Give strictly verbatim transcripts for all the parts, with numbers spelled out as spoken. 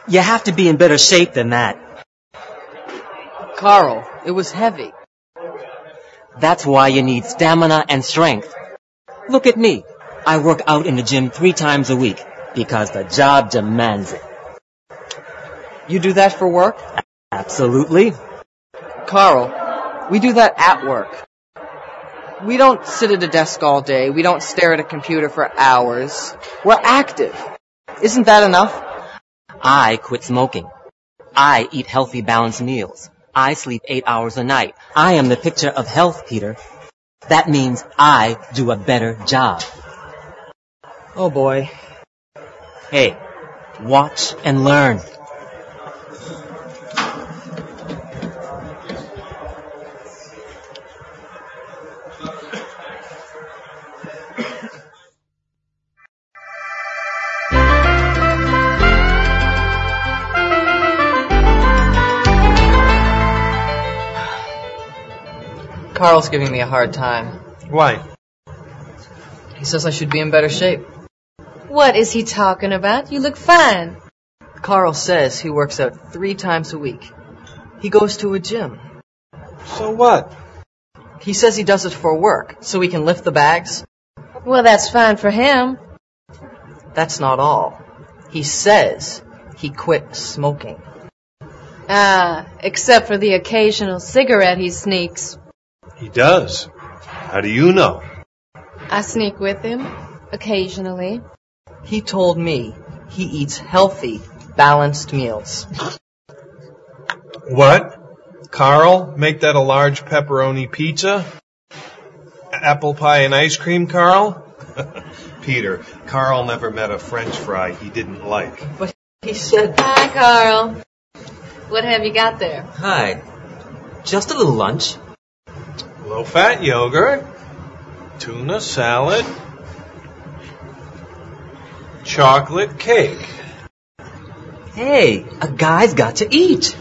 You have to be in better shape than that. Carl, it was heavy. That's why you need stamina and strength. Look at me. I work out in the gym three times a week because the job demands it. You do that for work? Absolutely. Carl, we do that at work. We don't sit at a desk all day. We don't stare at a computer for hours. We're active. Isn't that enough? I quit smoking. I eat healthy, balanced meals. I sleep eight hours a night. I am the picture of health, Peter. That means I do a better job. Oh, boy. Hey, watch and learn. Carl's giving me a hard time. Why? He says I should be in better shape. What is he talking about? You look fine. Carl says he works out three times a week. He goes to a gym. So what? He says he does it for work, so he can lift the bags. Well, that's fine for him. That's not all. He says he quit smoking. Ah, except for the occasional cigarette he sneaks. He does. How do you know? I sneak with him, occasionally. He told me he eats healthy, balanced meals. What? Carl, make that a large pepperoni pizza? Apple pie and ice cream, Carl? Peter, Carl never met a French fry he didn't like. But he said... Hi, Carl. What have you got there? Hi. Just a little lunch. Low-fat yogurt, tuna salad, chocolate cake. Hey, a guy's got to eat.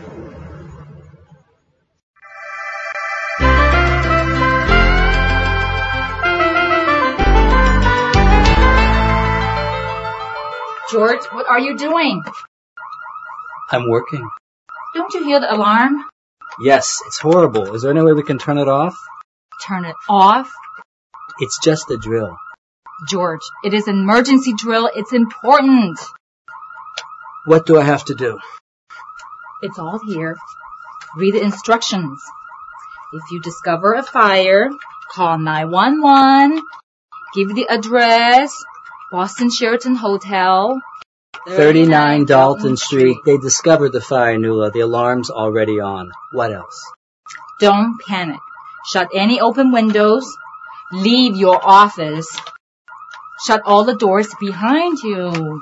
George, what are you doing? I'm working. Don't you hear the alarm? Yes, it's horrible. Is there any way we can turn it off? Turn it off? It's just a drill. George, it is an emergency drill. It's important. What do I have to do? It's all here. Read the instructions. If you discover a fire, call nine one one. Give the address, Boston Sheraton Hotel. thirty-nine Dalton Street. They discovered the fire, Nuala. The alarm's already on. What else? Don't panic. Shut any open windows. Leave your office. Shut all the doors behind you.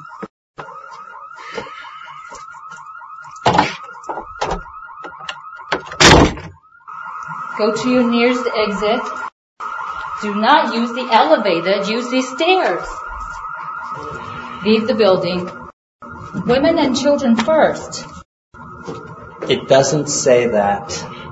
Go to your nearest exit. Do not use the elevator. Use the stairs. Leave the building. Women and children first. It doesn't say that.